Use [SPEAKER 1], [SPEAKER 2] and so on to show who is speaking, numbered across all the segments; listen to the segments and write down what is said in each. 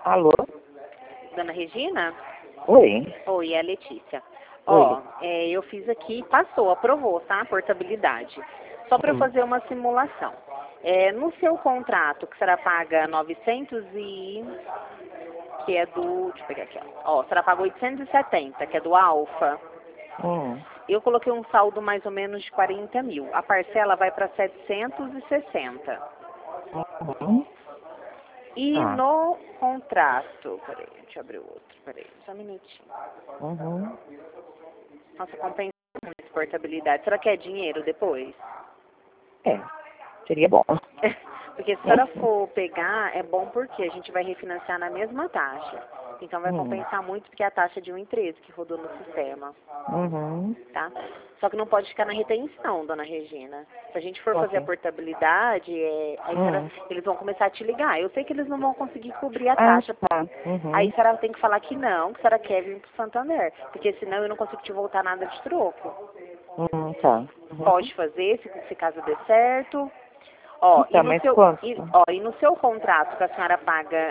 [SPEAKER 1] Alô?
[SPEAKER 2] Dona Regina?
[SPEAKER 1] Oi.
[SPEAKER 2] Oi, é a Letícia.
[SPEAKER 1] Oi.
[SPEAKER 2] Eu fiz aqui, passou, aprovou, tá? A portabilidade. Só para fazer uma simulação. No seu contrato, que será paga 900 e... que é do... deixa eu pegar aqui, ó. Será paga 870, que é do Alfa. Eu coloquei um saldo mais ou menos de 40 mil. A parcela vai para 760.
[SPEAKER 1] Uhum.
[SPEAKER 2] E
[SPEAKER 1] Tá.
[SPEAKER 2] no contrato... Peraí, deixa eu abrir o outro. Peraí, só um minutinho.
[SPEAKER 1] Uhum.
[SPEAKER 2] Nossa, compensa muito portabilidade. Será que é dinheiro depois?
[SPEAKER 1] É, seria bom.
[SPEAKER 2] Porque se a senhora for pegar, é bom porque a gente vai refinanciar na mesma taxa. Então vai compensar muito porque é a taxa de 1,13 que rodou no sistema,
[SPEAKER 1] Uhum.
[SPEAKER 2] tá? Só que não pode ficar na retenção, dona Regina. Se a gente for fazer a
[SPEAKER 1] Ok.
[SPEAKER 2] portabilidade, eles vão começar a te ligar. Eu sei que eles não vão conseguir cobrir a
[SPEAKER 1] Ah,
[SPEAKER 2] taxa.
[SPEAKER 1] tá.
[SPEAKER 2] Aí
[SPEAKER 1] Uhum.
[SPEAKER 2] a senhora tem que falar que não, que a senhora quer vir pro Santander. Porque senão eu não consigo te voltar nada de troco.
[SPEAKER 1] Tá. Uhum.
[SPEAKER 2] Pode fazer, se caso dê certo. Ó, e
[SPEAKER 1] Então,
[SPEAKER 2] no
[SPEAKER 1] mas
[SPEAKER 2] seu,
[SPEAKER 1] quanto?
[SPEAKER 2] e no seu contrato que a senhora paga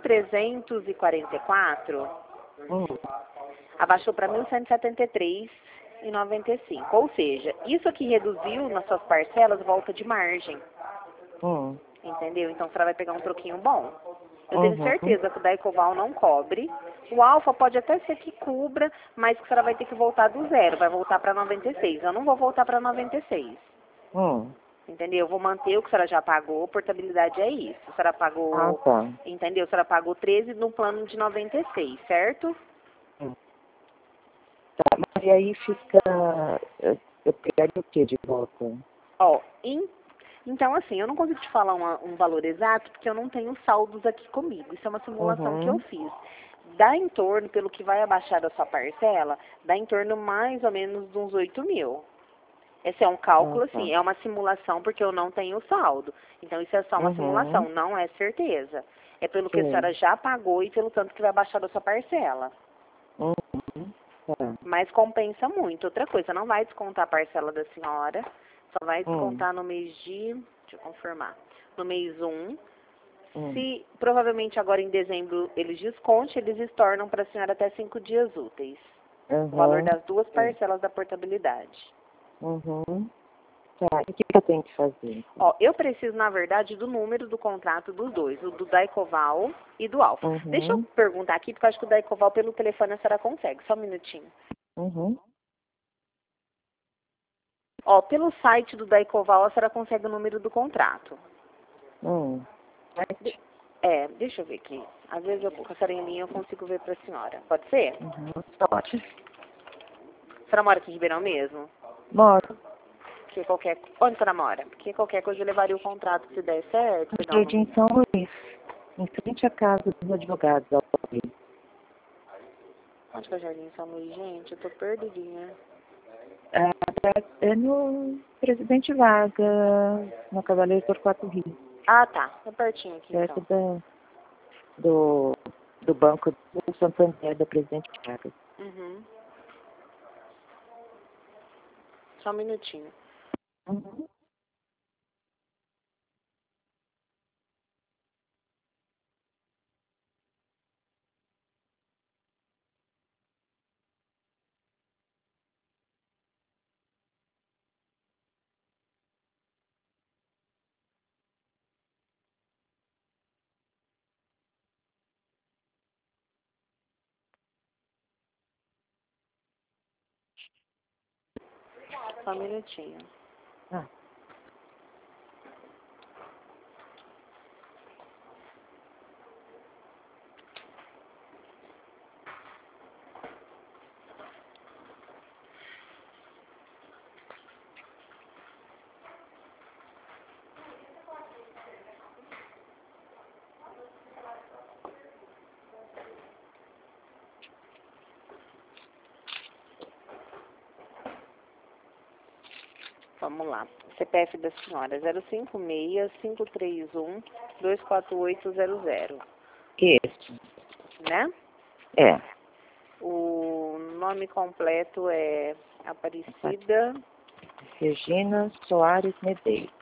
[SPEAKER 2] 1.344,
[SPEAKER 1] Hum.
[SPEAKER 2] abaixou para 1.173,95. Ou seja, isso aqui reduziu nas suas parcelas volta de margem.
[SPEAKER 1] Hum.
[SPEAKER 2] Entendeu? Então a senhora vai pegar um troquinho bom. Eu tenho
[SPEAKER 1] Uhum.
[SPEAKER 2] certeza que o da Ecoval não cobre. O Alfa pode até ser que cubra, mas que a senhora vai ter que voltar do zero. Vai voltar para 96. Eu não vou voltar para 96.
[SPEAKER 1] Hum.
[SPEAKER 2] Entendeu? Eu vou manter o que a senhora já pagou, portabilidade é isso. A senhora
[SPEAKER 1] Ah,
[SPEAKER 2] pagou,
[SPEAKER 1] tá.
[SPEAKER 2] entendeu? A senhora pagou 13 no plano de 96, certo?
[SPEAKER 1] Hum. Tá, mas e aí fica... Eu pegaria o que de volta?
[SPEAKER 2] Ó, então assim, eu não consigo te falar um valor exato porque eu não tenho saldos aqui comigo. Isso é uma simulação que eu
[SPEAKER 1] Uhum.
[SPEAKER 2] fiz. Dá em torno, pelo que vai abaixar da sua parcela, dá em torno mais ou menos de uns 8 mil. Esse é um
[SPEAKER 1] Ah,
[SPEAKER 2] cálculo,
[SPEAKER 1] tá.
[SPEAKER 2] assim, é uma simulação porque eu não tenho saldo. Então isso é só uma
[SPEAKER 1] Uhum.
[SPEAKER 2] simulação, não é certeza. É pelo que a
[SPEAKER 1] Sim.
[SPEAKER 2] senhora já pagou e pelo tanto que vai baixar da sua parcela.
[SPEAKER 1] Uhum. Tá.
[SPEAKER 2] Mas compensa muito. Outra coisa, não vai descontar a parcela da senhora, só vai
[SPEAKER 1] Hum.
[SPEAKER 2] descontar no mês de, deixa eu confirmar, no mês 1.
[SPEAKER 1] Hum.
[SPEAKER 2] Se provavelmente agora em dezembro eles descontam, eles estornam para a senhora até 5 dias úteis. O valor
[SPEAKER 1] Uhum.
[SPEAKER 2] das duas
[SPEAKER 1] Sim.
[SPEAKER 2] parcelas da portabilidade.
[SPEAKER 1] Uhum. Tá, e o que eu tenho que fazer?
[SPEAKER 2] Ó, eu preciso, na verdade, do número do contrato dos dois, o do Daicoval e do Alfa. Deixa eu
[SPEAKER 1] Uhum.
[SPEAKER 2] perguntar aqui, porque eu acho que o Daicoval pelo telefone a senhora consegue. Só um minutinho.
[SPEAKER 1] Uhum.
[SPEAKER 2] Ó, pelo site do Daicoval a senhora consegue o número do contrato.
[SPEAKER 1] Hum.
[SPEAKER 2] De- deixa eu ver aqui. Às vezes eu com a senhora em linha eu consigo ver para a senhora. Pode ser?
[SPEAKER 1] Uhum. Pode.
[SPEAKER 2] A senhora mora aqui em Ribeirão mesmo?
[SPEAKER 1] Moro
[SPEAKER 2] Porque onde a senhora mora? Porque qualquer coisa eu levaria o contrato se der certo,
[SPEAKER 1] no
[SPEAKER 2] pegar o
[SPEAKER 1] Jardim
[SPEAKER 2] número.
[SPEAKER 1] São Luís, em frente à casa dos advogados.
[SPEAKER 2] Onde que é o Jardim São Luís, gente? Eu tô perdidinha.
[SPEAKER 1] É no Presidente Vargas, no Cavaleiro Torquato Rio,
[SPEAKER 2] Ah, tá. É pertinho aqui
[SPEAKER 1] perto
[SPEAKER 2] então.
[SPEAKER 1] do, do Banco do Santander, da Presidente Vargas.
[SPEAKER 2] Uhum. Só um minutinho.
[SPEAKER 1] Uhum.
[SPEAKER 2] Só um minutinho.
[SPEAKER 1] Ah,
[SPEAKER 2] Vamos lá. CPF da senhora, 056-531-24800,
[SPEAKER 1] isso.
[SPEAKER 2] né?
[SPEAKER 1] É.
[SPEAKER 2] O nome completo é Aparecida.
[SPEAKER 1] Regina Soares Medeiros.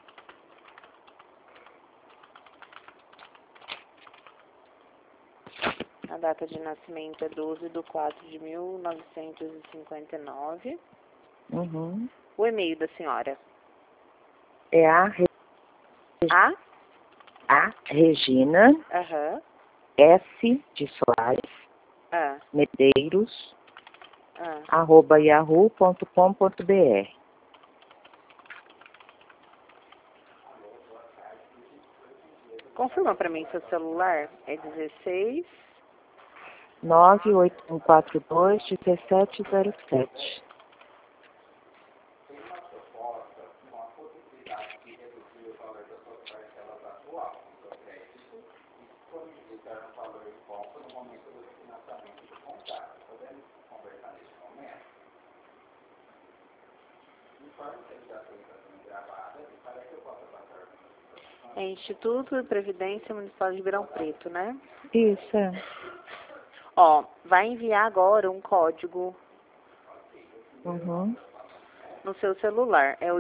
[SPEAKER 2] data de nascimento é 12/4/1959.
[SPEAKER 1] Uhum.
[SPEAKER 2] O e-mail da senhora?
[SPEAKER 1] É
[SPEAKER 2] A?
[SPEAKER 1] Regina,
[SPEAKER 2] Aham.
[SPEAKER 1] S de Soares,
[SPEAKER 2] Ah.
[SPEAKER 1] Medeiros,
[SPEAKER 2] Ah.
[SPEAKER 1] @yahoo.com.br.
[SPEAKER 2] Confirma para mim seu celular. É 16...
[SPEAKER 1] 98142-1707.
[SPEAKER 2] É Instituto de Previdência Municipal de Ribeirão Preto, né?
[SPEAKER 1] Isso, é.
[SPEAKER 2] Ó, vai enviar agora um código
[SPEAKER 1] Uhum.
[SPEAKER 2] no seu celular. É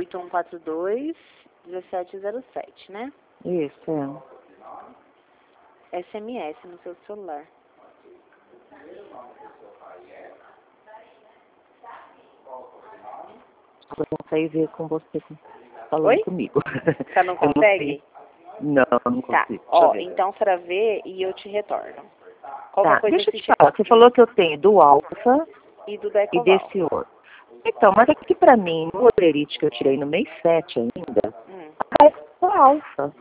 [SPEAKER 2] 8142-1707, né?
[SPEAKER 1] Isso, é.
[SPEAKER 2] SMS no seu celular.
[SPEAKER 1] Eu não sei ver com você falando
[SPEAKER 2] Oi?
[SPEAKER 1] comigo.
[SPEAKER 2] Você não consegue?
[SPEAKER 1] Não, não
[SPEAKER 2] Tá.
[SPEAKER 1] consigo.
[SPEAKER 2] Ó,
[SPEAKER 1] Deixa eu ver.
[SPEAKER 2] então você vê e eu te retorno. Qualquer
[SPEAKER 1] Tá,
[SPEAKER 2] coisa
[SPEAKER 1] deixa eu
[SPEAKER 2] que
[SPEAKER 1] te falar. Você falou que eu tenho do Alfa
[SPEAKER 2] e do
[SPEAKER 1] e
[SPEAKER 2] Decoval.
[SPEAKER 1] desse outro. Então, mas aqui pra mim, no Olerite que eu tirei no mês 7 ainda, é do Alfa.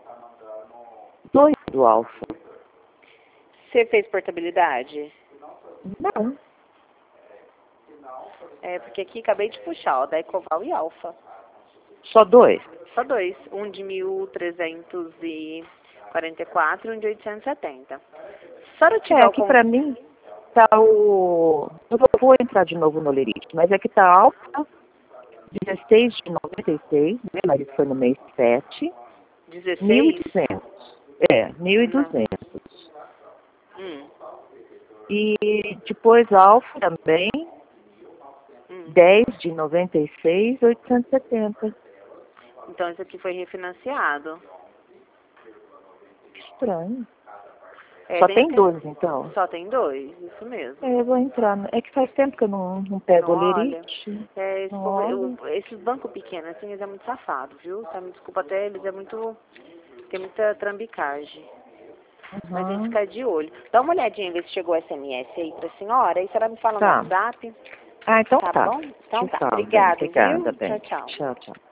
[SPEAKER 1] 2 do Alfa.
[SPEAKER 2] Você fez portabilidade?
[SPEAKER 1] Não.
[SPEAKER 2] É, porque aqui acabei de puxar, ó, Decoval e Alfa.
[SPEAKER 1] Só 2?
[SPEAKER 2] Só dois. Um de 1.344 e um de 870. Se a senhora tiver
[SPEAKER 1] Aqui pra mim tá o... Eu vou entrar de novo no Olerite, mas aqui tá Alfa, 16 de 96, né? Mas isso foi no mês 7.
[SPEAKER 2] 16?
[SPEAKER 1] 1.200. É,
[SPEAKER 2] Não.
[SPEAKER 1] 1.200. E depois Alfa também, 10 de 96, 870.
[SPEAKER 2] Então isso aqui foi refinanciado.
[SPEAKER 1] Que estranho.
[SPEAKER 2] É,
[SPEAKER 1] Só
[SPEAKER 2] tem
[SPEAKER 1] tem
[SPEAKER 2] que-
[SPEAKER 1] 12, então?
[SPEAKER 2] Só tem dois, isso mesmo.
[SPEAKER 1] É, eu vou entrar. É que faz tempo que eu não pego
[SPEAKER 2] Não olha.
[SPEAKER 1] Olerite.
[SPEAKER 2] É,
[SPEAKER 1] Não olho.
[SPEAKER 2] esses bancos pequenos, assim, eles é muito safado, viu? Você me desculpa até, eles é muito... Tem muita trambicagem. Mas a gente
[SPEAKER 1] Uhum.
[SPEAKER 2] fica de olho. Dá uma olhadinha, ver se chegou o SMS aí pra senhora. Aí a senhora me fala no
[SPEAKER 1] Tá.
[SPEAKER 2] WhatsApp.
[SPEAKER 1] Ah, então
[SPEAKER 2] Tá
[SPEAKER 1] tá.
[SPEAKER 2] bom? Então
[SPEAKER 1] Te
[SPEAKER 2] tá.
[SPEAKER 1] falo, bem.
[SPEAKER 2] Obrigada,
[SPEAKER 1] Obrigada,
[SPEAKER 2] viu?
[SPEAKER 1] bem.
[SPEAKER 2] Tchau, tchau.
[SPEAKER 1] Tchau, tchau.